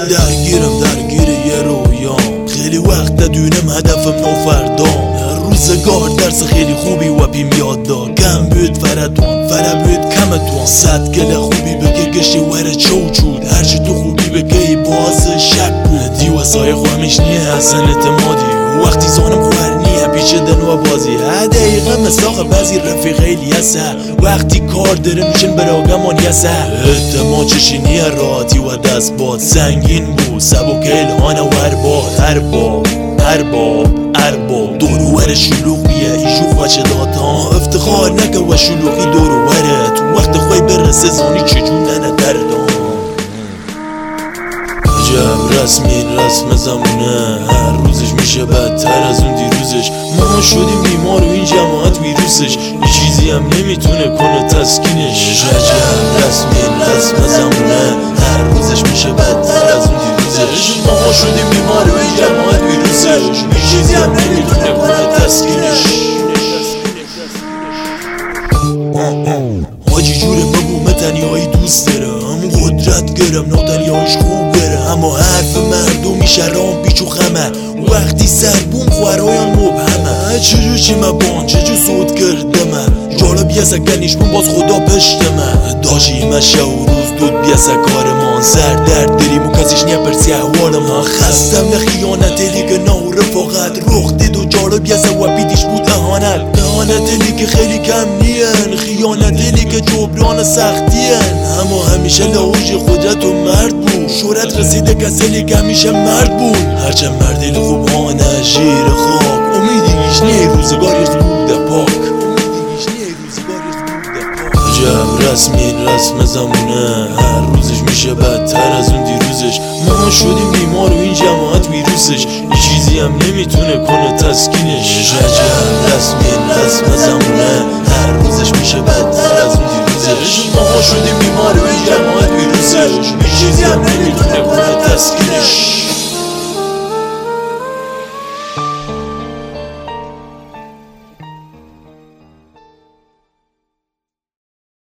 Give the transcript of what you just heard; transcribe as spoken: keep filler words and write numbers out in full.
درگیرم درگیر یه رویام، خیلی وقت دونم هدفم نو فردام. روزگار درس خیلی خوبی و بیم یاد داد، کم بود فردوان فره بود کمتوان. صد گله خوبی بگه گشتی وره چوچود، هرچی تو خوبی بگه باز شک بود. دیوسای خواهمش نیه حسن اعتمادی، وقتی زانم خوهرنیه پیچه دنو بازی. ها دقیقه مساق بعضی رفیق خیلی هسته، وقتی کار داره میشن براغمان یسه. اعتماد چشینیه راحتی و دست باد، سنگین بود سبک الهانه و ارباد. ارباب ارباب ارباب دورور شلوغ بیه ایشو خوچه داتا، افتخار نکه و شلوغی دوروره. تو وقت خوی برسه زانی چجونه ندردان. عجب رسمی رسم زمونه، هر روزش میشه بدتر از اون دیروزش. ما شدیم بیمار و این جماعت ویروسش، یه چیزی هم نمیتونه کنه تسکینش. عجب رسمی رسم زمونه، هر روزش میشه بدتر از اون دیروزش. ما شدیم بیمار و این جماعت ویروسش، یه چیزی هم نمیتونه کنه تسکینش. حاجی جوره بگو متنیایی دوست دارم، قدرت گرم ناتنیایش خوب گرم. اما حرف مردمی شرام بیچو خمه، وقتی سربون خوارایان مبهمه. چجور چی مبان چجور سود کردمه، جالب یه سکنیش من باز خدا پشتمه. داشی مشه و روز دود بیسه کارمان، سر درد داریم و کسیش نیه پرسی احوالم. خستم خیانت لیگ نو رفاقت، رخ دید و جالب یسه و بیدیش بود اهانت. اهانت لیگ خیلی کم نین، خیانت لیگ جبران سختین. اما همیشه لحوج قدرت و مرد بود، شهرت رسیده کسی لیگ همیشه مرد بود. هرچه مردی خوب آنه شیر خاک، امیدیش نیه روزگاریش بوده پاک. عجب رسمی رسم زمونه، هر روزش میشه بدتر از اون دیروزش. ما شدیم بیمار و این جماعت ویروسش، یه چیزی هم نمیتونه کنه تسکینش. عجب رسمی رسم زمونه، هر روزش میشه بدتر از اون دیروزش. ما شدیم بیمار و این جماعت ویروسش، یه چیزی هم نمیتونه کنه تسکینش.